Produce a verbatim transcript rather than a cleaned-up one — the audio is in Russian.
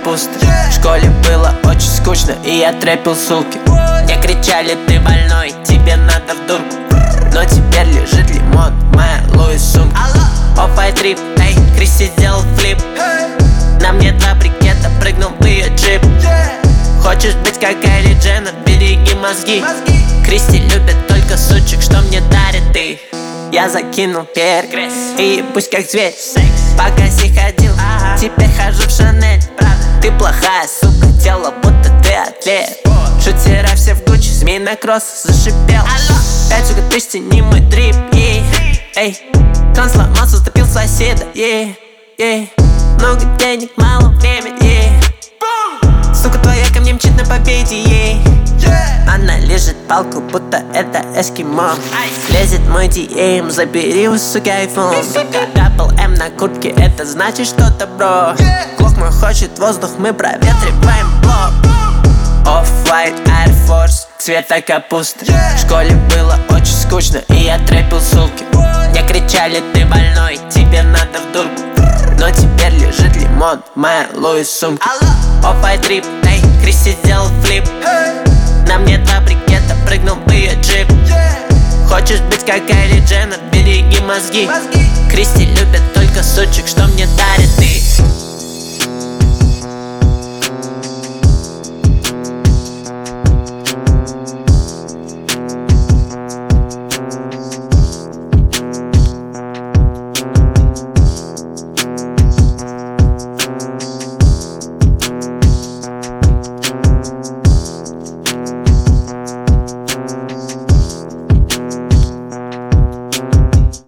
пусто. В школе было очень скучно, и я трэпил сутки. Мне кричали: ты больной, тебе надо в дурку. Но теперь лежит лимон в моей Луис сумке. Офф-вайт трип, эй, Кристи сделал флип. На мне два брикета, прыгнул в ее джип. Хочешь быть как Кайли Дженнер, береги мозги. Кристи любит только сучек, что мне дарит ты. Я закинул перк и пусть как зверь. По косе ходил, теперь хожу в Шанель. Ты плохая сука, тело будто ты атлет. Шутера все в Гуччи, змей на кросс зашипел. Пять сука тысяч, цени мой дрип, ей. Эй, кран сломался, затопил соседа, ей, ей. Много денег, мало времени, ей. Сука твоя ко мне мчит на победе, ей. Она лежит палку, будто это эскимо. Лезет мой ди эм, забери у суки айфон. Дабл эм на куртке, это значит что-то, бро. Глок мой хочет воздух, мы проветриваем блок. Off-white Air Force, цвета капусты. В школе было очень скучно, и я трэпил сутки. Мне кричали: ты больной, тебе надо в дурку. Но теперь лежит лимон в моей Луис сумке. Off-вайт трип, эй, Кристи сделал флип. На мне два брикета, прыгнул в ее джип. Хочешь быть как Кайли Дженнер, береги мозги. Кристи любит только сучек, что мне дарит ты.